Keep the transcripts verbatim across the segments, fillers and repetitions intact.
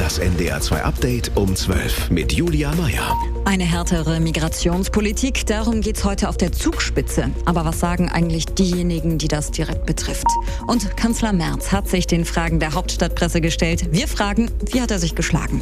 Das N D R zwei Update um zwölf mit Julia Meyer. Eine härtere Migrationspolitik, darum geht's heute auf der Zugspitze. Aber was sagen eigentlich diejenigen, die das direkt betrifft? Und Kanzler Merz hat sich den Fragen der Hauptstadtpresse gestellt. Wir fragen, wie hat er sich geschlagen?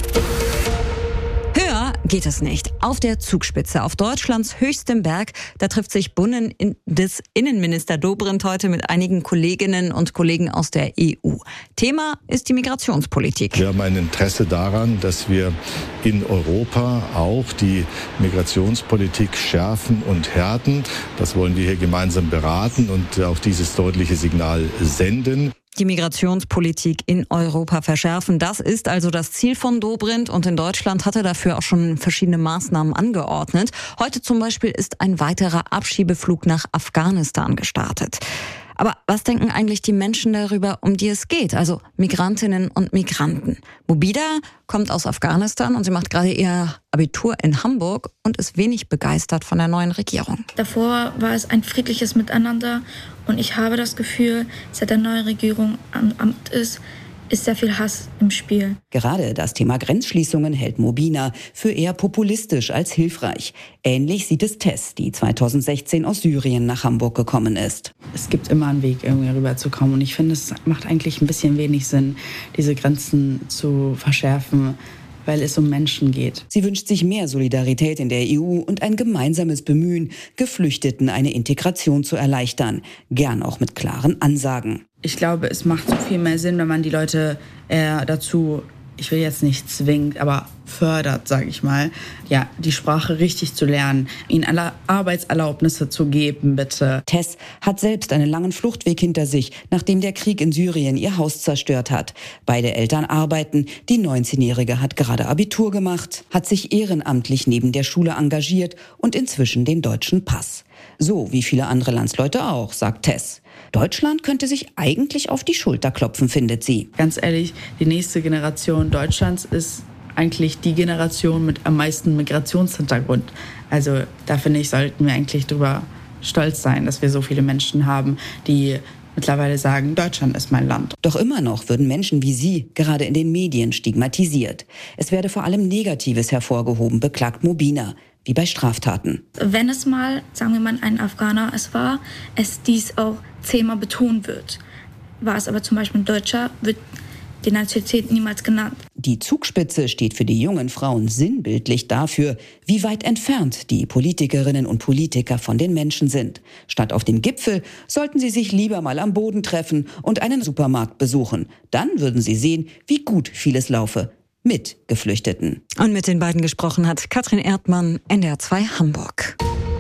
Höher geht es nicht. Auf der Zugspitze, auf Deutschlands höchstem Berg, da trifft sich Bundesinnenminister Dobrindt heute mit einigen Kolleginnen und Kollegen aus der E U. Thema ist die Migrationspolitik. Wir haben ein Interesse daran, dass wir in Europa auch die Migrationspolitik schärfen und härten. Das wollen wir hier gemeinsam beraten und auch dieses deutliche Signal senden. Die Migrationspolitik in Europa verschärfen. Das ist also das Ziel von Dobrindt und in Deutschland hat er dafür auch schon verschiedene Maßnahmen angeordnet. Heute zum Beispiel ist ein weiterer Abschiebeflug nach Afghanistan gestartet. Aber was denken eigentlich die Menschen darüber, um die es geht? Also Migrantinnen und Migranten. Mobida kommt aus Afghanistan und sie macht gerade ihr Abitur in Hamburg und ist wenig begeistert von der neuen Regierung. Davor war es ein friedliches Miteinander und ich habe das Gefühl, seit der neuen Regierung am Amt ist, ist sehr viel Hass im Spiel. Gerade das Thema Grenzschließungen hält Mobina für eher populistisch als hilfreich. Ähnlich sieht es Tess, die zweitausendsechzehn aus Syrien nach Hamburg gekommen ist. Es gibt immer einen Weg, irgendwie rüberzukommen. Und ich finde, es macht eigentlich ein bisschen wenig Sinn, diese Grenzen zu verschärfen, weil es um Menschen geht. Sie wünscht sich mehr Solidarität in der E U und ein gemeinsames Bemühen, Geflüchteten eine Integration zu erleichtern. Gern auch mit klaren Ansagen. Ich glaube, es macht so viel mehr Sinn, wenn man die Leute eher dazu, ich will jetzt nicht zwingt, aber fördert, sage ich mal, ja, die Sprache richtig zu lernen, ihnen alle Arbeitserlaubnisse zu geben, bitte. Tess hat selbst einen langen Fluchtweg hinter sich, nachdem der Krieg in Syrien ihr Haus zerstört hat. Beide Eltern arbeiten, die neunzehnjährige hat gerade Abitur gemacht, hat sich ehrenamtlich neben der Schule engagiert und inzwischen den deutschen Pass. So wie viele andere Landsleute auch, sagt Tess. Deutschland könnte sich eigentlich auf die Schulter klopfen, findet sie. Ganz ehrlich, die nächste Generation Deutschlands ist eigentlich die Generation mit am meisten Migrationshintergrund. Also da finde ich, sollten wir eigentlich drüber stolz sein, dass wir so viele Menschen haben, die mittlerweile sagen, Deutschland ist mein Land. Doch immer noch würden Menschen wie sie gerade in den Medien stigmatisiert. Es werde vor allem Negatives hervorgehoben, beklagt Mobina, wie bei Straftaten. Wenn es mal, sagen wir mal, ein Afghaner es war, es dies auch zehnmal betonen wird. War es aber zum Beispiel ein Deutscher, wird die Nationalität niemals genannt. Die Zugspitze steht für die jungen Frauen sinnbildlich dafür, wie weit entfernt die Politikerinnen und Politiker von den Menschen sind. Statt auf dem Gipfel sollten sie sich lieber mal am Boden treffen und einen Supermarkt besuchen. Dann würden sie sehen, wie gut vieles laufe. Mit Geflüchteten. Und mit den beiden gesprochen hat Katrin Erdmann, N D R zwei Hamburg.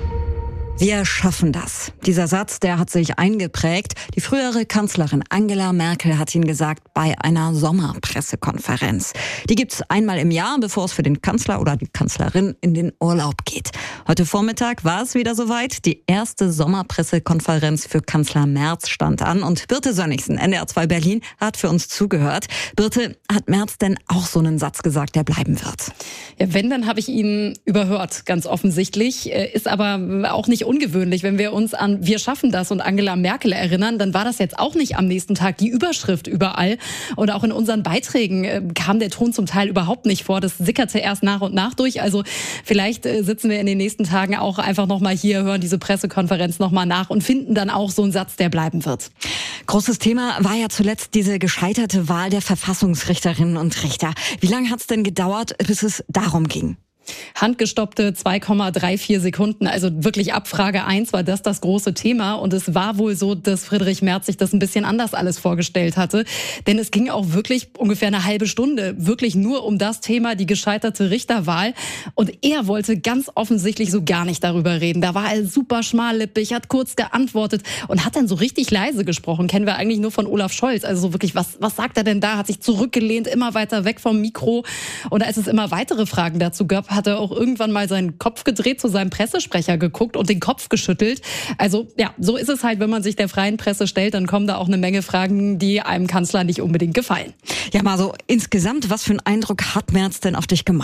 Wir schaffen das. Dieser Satz, der hat sich eingeprägt. Die frühere Kanzlerin Angela Merkel hat ihn gesagt bei einer Sommerpressekonferenz. Die gibt's einmal im Jahr, bevor es für den Kanzler oder die Kanzlerin in den Urlaub geht. Heute Vormittag war es wieder soweit. Die erste Sommerpressekonferenz für Kanzler Merz stand an. Und Birte Sönnigsen, N D R zwei Berlin, hat für uns zugehört. Birte, hat Merz denn auch so einen Satz gesagt, der bleiben wird? Ja, wenn, dann habe ich ihn überhört, ganz offensichtlich. Ist aber auch nicht ungewöhnlich, wenn wir uns an Wir schaffen das und Angela Merkel erinnern, dann war das jetzt auch nicht am nächsten Tag die Überschrift überall. Und auch in unseren Beiträgen äh, kam der Ton zum Teil überhaupt nicht vor. Das sickerte erst nach und nach durch. Also vielleicht äh, sitzen wir in den nächsten Tagen auch einfach nochmal hier, hören diese Pressekonferenz nochmal nach und finden dann auch so einen Satz, der bleiben wird. Großes Thema war ja zuletzt diese gescheiterte Wahl der Verfassungsrichterinnen und Richter. Wie lange hat es denn gedauert, bis es darum ging? Handgestoppte zwei Komma vierunddreißig Sekunden, also wirklich ab Frage eins war das das große Thema. Und es war wohl so, dass Friedrich Merz sich das ein bisschen anders alles vorgestellt hatte. Denn es ging auch wirklich ungefähr eine halbe Stunde wirklich nur um das Thema, die gescheiterte Richterwahl. Und er wollte ganz offensichtlich so gar nicht darüber reden. Da war er super schmallippig, hat kurz geantwortet und hat dann so richtig leise gesprochen. Kennen wir eigentlich nur von Olaf Scholz. Also so wirklich, was, was sagt er denn da? Hat sich zurückgelehnt, immer weiter weg vom Mikro. Und als es immer weitere Fragen dazu gab, hat er auch irgendwann mal seinen Kopf gedreht, zu seinem Pressesprecher geguckt und den Kopf geschüttelt. Also ja, so ist es halt, wenn man sich der freien Presse stellt, dann kommen da auch eine Menge Fragen, die einem Kanzler nicht unbedingt gefallen. Ja, mal so insgesamt, was für einen Eindruck hat Merz denn auf dich gemacht?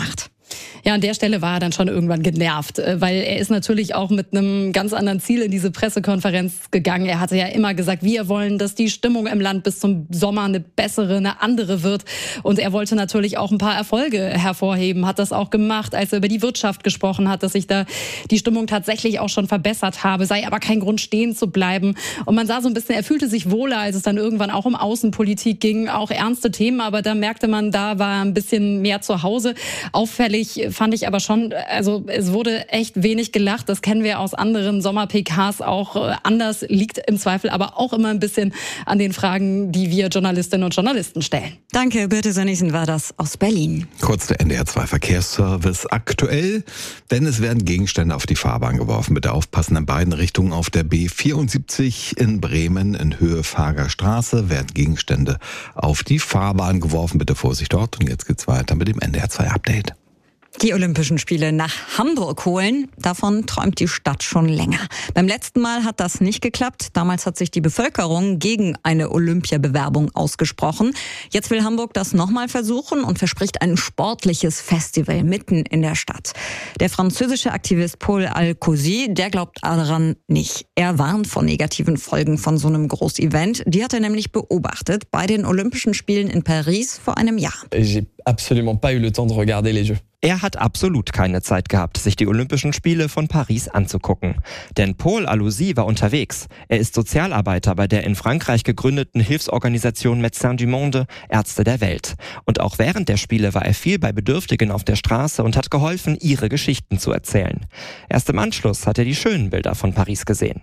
Ja, an der Stelle war er dann schon irgendwann genervt, weil er ist natürlich auch mit einem ganz anderen Ziel in diese Pressekonferenz gegangen. Er hatte ja immer gesagt, wir wollen, dass die Stimmung im Land bis zum Sommer eine bessere, eine andere wird. Und er wollte natürlich auch ein paar Erfolge hervorheben, hat das auch gemacht, als er über die Wirtschaft gesprochen hat, dass sich da die Stimmung tatsächlich auch schon verbessert habe, sei aber kein Grund, stehen zu bleiben. Und man sah so ein bisschen, er fühlte sich wohler, als es dann irgendwann auch um Außenpolitik ging, auch ernste Themen, aber da merkte man, da war ein bisschen mehr zu Hause. Auffällig fand ich aber schon, also es wurde echt wenig gelacht. Das kennen wir aus anderen Sommer-P Ks auch anders. Liegt im Zweifel aber auch immer ein bisschen an den Fragen, die wir Journalistinnen und Journalisten stellen. Danke, Birte Sönnigsen war das aus Berlin. Kurz der N D R zwei Verkehrsservice aktuell, denn es werden Gegenstände auf die Fahrbahn geworfen. Bitte aufpassen in beiden Richtungen. Auf der B vierundsiebzig in Bremen in Höhe Faager Straße werden Gegenstände auf die Fahrbahn geworfen. Bitte Vorsicht dort. Und jetzt geht's weiter mit dem N D R zwei Update. Die Olympischen Spiele nach Hamburg holen, davon träumt die Stadt schon länger. Beim letzten Mal hat das nicht geklappt. Damals hat sich die Bevölkerung gegen eine Olympiabewerbung ausgesprochen. Jetzt will Hamburg das nochmal versuchen und verspricht ein sportliches Festival mitten in der Stadt. Der französische Aktivist Paul Alcousy, der glaubt daran nicht. Er warnt vor negativen Folgen von so einem Großevent. Die hat er nämlich beobachtet bei den Olympischen Spielen in Paris vor einem Jahr. J'ai absolument pas eu le temps de regarder les Jeux. Er hat absolut keine Zeit gehabt, sich die Olympischen Spiele von Paris anzugucken. Denn Paul Alcousy war unterwegs. Er ist Sozialarbeiter bei der in Frankreich gegründeten Hilfsorganisation Médecins du Monde, Ärzte der Welt. Und auch während der Spiele war er viel bei Bedürftigen auf der Straße und hat geholfen, ihre Geschichten zu erzählen. Erst im Anschluss hat er die schönen Bilder von Paris gesehen.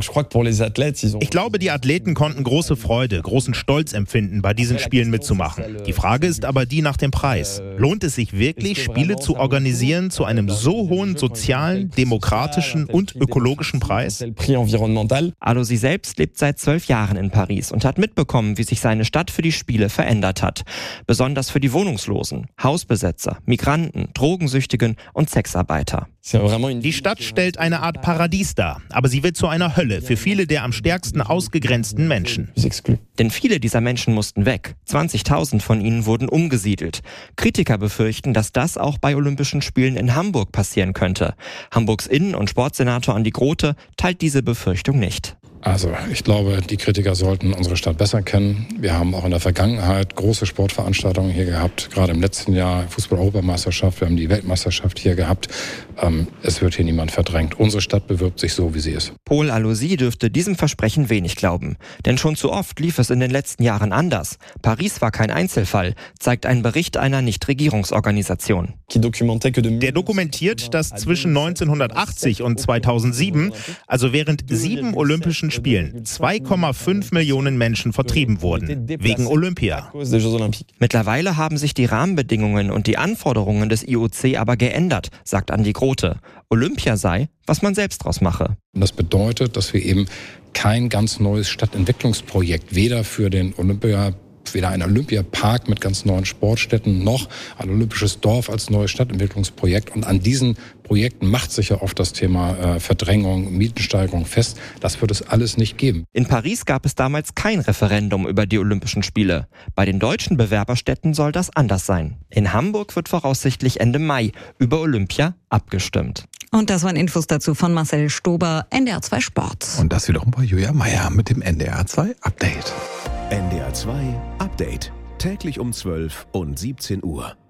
Ich glaube, die Athleten konnten große Freude, großen Stolz empfinden, bei diesen Spielen mitzumachen. Die Frage ist aber die nach dem Preis. Lohnt es sich wirklich, Spiele zu organisieren zu einem so hohen sozialen, demokratischen und ökologischen Preis? Alcousy selbst lebt seit zwölf Jahren in Paris und hat mitbekommen, wie sich seine Stadt für die Spiele verändert hat. Besonders für die Wohnungslosen, Hausbesetzer, Migranten, Drogensüchtigen und Sexarbeiter. Die Stadt stellt eine Art Paradies dar, aber sie wird zu einer Hölle für viele der am stärksten ausgegrenzten Menschen. Denn viele dieser Menschen mussten weg. zwanzigtausend von ihnen wurden umgesiedelt. Kritiker befürchten, dass das auch bei Olympischen Spielen in Hamburg passieren könnte. Hamburgs Innen- und Sportsenator Andi Grote teilt diese Befürchtung nicht. Also ich glaube, die Kritiker sollten unsere Stadt besser kennen. Wir haben auch in der Vergangenheit große Sportveranstaltungen hier gehabt, gerade im letzten Jahr Fußball-Europameisterschaft, wir haben die Weltmeisterschaft hier gehabt. Ähm, es wird hier niemand verdrängt. Unsere Stadt bewirbt sich so, wie sie ist. Paul Alcousy dürfte diesem Versprechen wenig glauben. Denn schon zu oft lief es in den letzten Jahren anders. Paris war kein Einzelfall, zeigt ein Bericht einer Nichtregierungsorganisation. Der dokumentiert, dass zwischen neunzehnhundertachtzig und zweitausendsieben, also während sieben Olympischen Spielen, zwei Komma fünf Millionen Menschen vertrieben wurden, wegen Olympia. Mittlerweile haben sich die Rahmenbedingungen und die Anforderungen des I O C aber geändert, sagt Andi Grote. Olympia sei, was man selbst draus mache. Das bedeutet, dass wir eben kein ganz neues Stadtentwicklungsprojekt, weder für den Olympia weder ein Olympiapark mit ganz neuen Sportstätten noch ein olympisches Dorf als neues Stadtentwicklungsprojekt. Und an diesen Projekten macht sich ja oft das Thema äh, Verdrängung, Mietensteigerung fest. Das wird es alles nicht geben. In Paris gab es damals kein Referendum über die Olympischen Spiele. Bei den deutschen Bewerberstädten soll das anders sein. In Hamburg wird voraussichtlich Ende Mai über Olympia abgestimmt. Und das waren Infos dazu von Marcel Stober, N D R zwei Sport. Und das wiederum bei Julia Meier mit dem N D R zwei Update. N D R zwei Update. Täglich um zwölf und siebzehn Uhr.